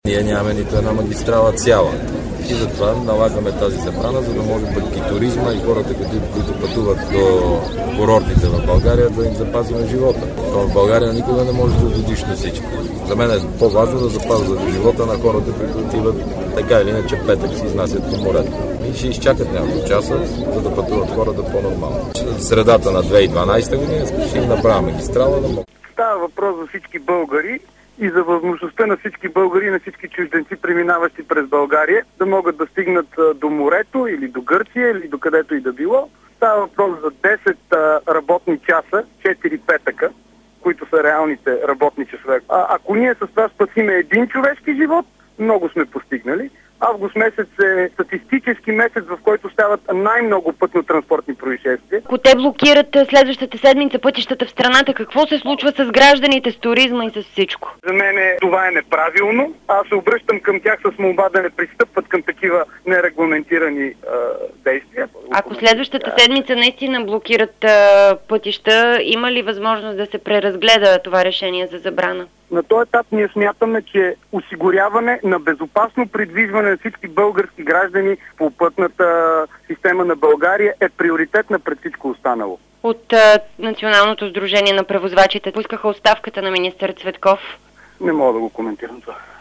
Ние нямаме нито една магистрала цяла. И затова налагаме тази забрана, за да може пък и туризма и хората, които пътуват до курортите в България, да им запазим живота. То в България никога не може да отидиш на всичко. За мен е по-важно да запазват живота на хората, които отиват така или иначе петък се изнасят по морето. И ще изчакат няколко часа, за да пътуват хората по-нормално. В средата на 2012 година ще им направя магистрала да могат. Става въпрос за всички българи и за възможността на всички българи и на всички чужденци, преминаващи през България, да могат да стигнат до морето или до Гърция или до където и да било. Става въпрос за 10 работни часа, 4 петъка, които са реалните работни часове. Ако ние с това спасиме един човешки живот, много сме постигнали. Август месец е статистически месец, в който стават най-много пътно-транспортни происшествия. Ако те блокират следващата седмица пътищата в страната, какво се случва с гражданите, с туризма и с всичко? За мен това е неправилно. Аз се обръщам към тях с молба да не пристъпват към такива нерегламентирани действия. Ако следващата седмица наистина блокират пътища, има ли възможност да се преразгледа това решение за забрана? На този етап ние смятаме, че осигуряване на безопасно придвижване на всички български граждани по пътната система на България е приоритетна пред всичко останало. От Националното сдружение на превозвачите поискаха оставката на министър Цветков. Не мога да го коментирам това.